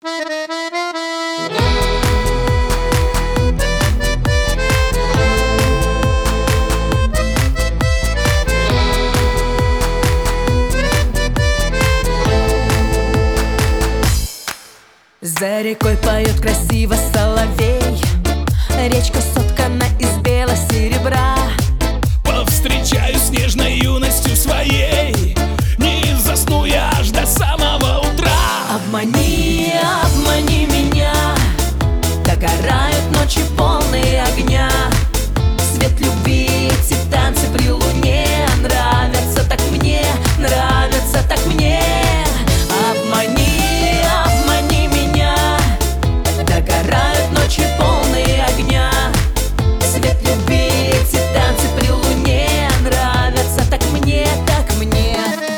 За рекой поет красиво соловей, речка соткана из бело-серебра. Повстречаюсь с нежной юностью своей, не засну я аж до самого утра. Обмани, обмани меня, догорают ночи полные огня. Свет любви, эти танцы при луне нравятся так мне, нравятся так мне. Обмани, обмани меня, догорают ночи полные огня. Свет любви, эти танцы при луне нравятся так мне, так мне.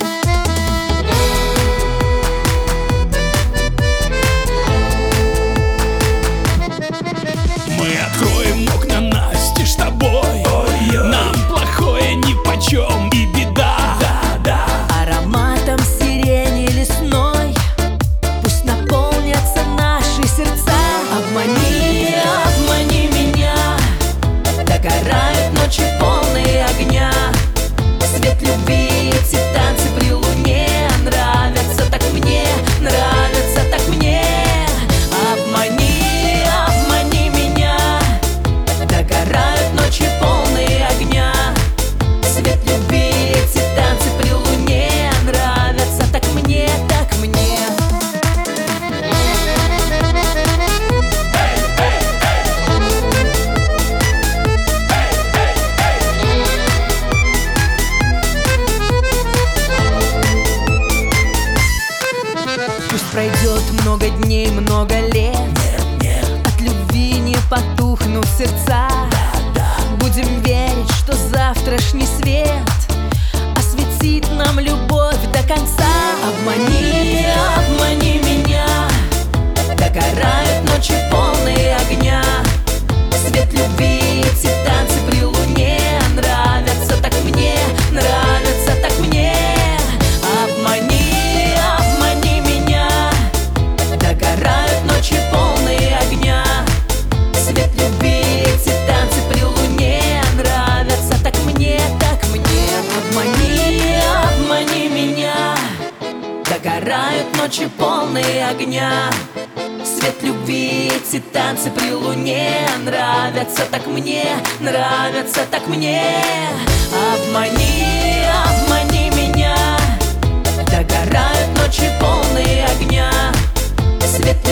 Мы откроем окна настежь с тобой, нам плохое нипочем и беда. Ароматом сирени лесной пусть наполнятся наши сердца. Обмани, обмани меня, догорают ночи полные огня. Свет любви, эти танцы при луне нравятся так мне, нравятся так мне. Обмани, обмани меня, догорают ночи полные огня. Свет любви, эти танцы при луне нравятся так мне, так мне. Пусть пройдет много дней, много лет, от любви не потухнут сердца. Будем верить, что завтрашний свет осветит нам любовь до конца. Обмани, обмани меня, догорают ночи полные огня. Свет любви, эти танцы при луне нравятся так мне, нравятся так мне. Обмани, обмани меня, догорают ночи полные огня. Свет любви, эти танцы при луне нравятся так мне, так мне. Обмани, обмани меня, догорают ночи полные огня. Свет любви, эти танцы при луне нравятся так мне, нравятся так мне. Обмани, обмани меня, догорают ночи полные огня. Свет